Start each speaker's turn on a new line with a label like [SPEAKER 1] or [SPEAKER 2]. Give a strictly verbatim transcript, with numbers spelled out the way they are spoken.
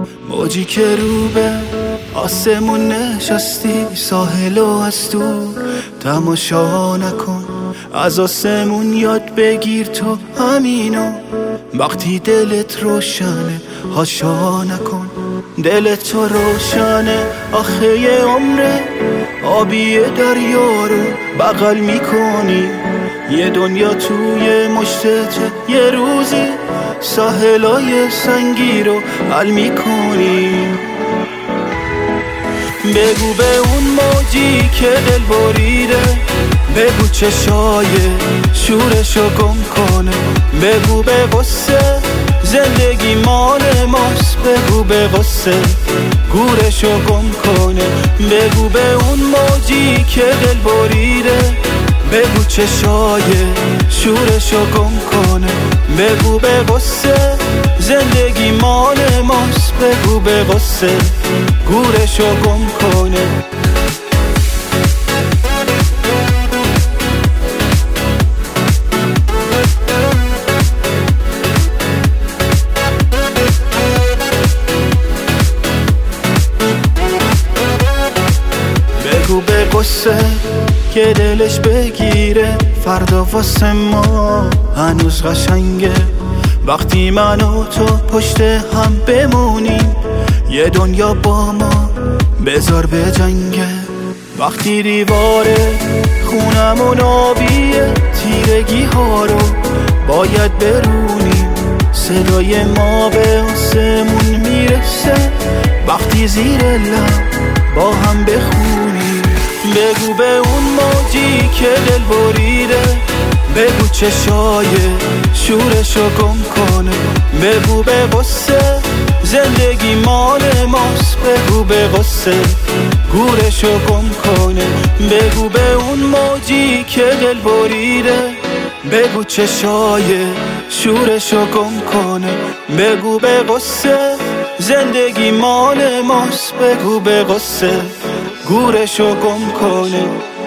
[SPEAKER 1] موجی که رو به آسمون نشستی، ساحلو از دور تماشا نکن، از آسمون یاد بگیر تو همینو. وقتی دلت روشنه هاشا نکن، دلت تو روشنه آخه یه عمره آبی دریا رو بغل میکنی، یه دنیا توی مشتته، یه روزی ساحلای سنگی رو حل میکنی. بگو به اون موجی که دل بریده، بگو چشای شورشو گم کنه، بگو به غصه زندگی مال ماست، بگو به غصه گورشو گم کنه، بگو به اون موجی که دل بریده، بگو چشای شورشو گم کنه، بگو به غصه زندگی مال ماست، بگو به غصه گورشو گم کنه. بگو به غصه که دلش بگیره، فردا واسه ما هنوز قشنگه، وقتی من و تو پشت هم بمونیم، یه دنیا با ما بذار به جنگه. وقتی دیوار خونمون آبیه، تیرگی ها رو باید برونیم، صدای ما به آسمون میرسه، وقتی زیر لب با هم بخونیم. بگو به اون موجی که دل بریده، بگو چشای شورشو گم کنه، بگو به غصه زندگی مال ماست، بگو به غصه گورشو گم کنه، بگو به اون موجی که دل بریده، بگو چشای شورشو گم کنه، بگو به غصه زندگی مال ماست، بگو به غصه گورشو گم کنه.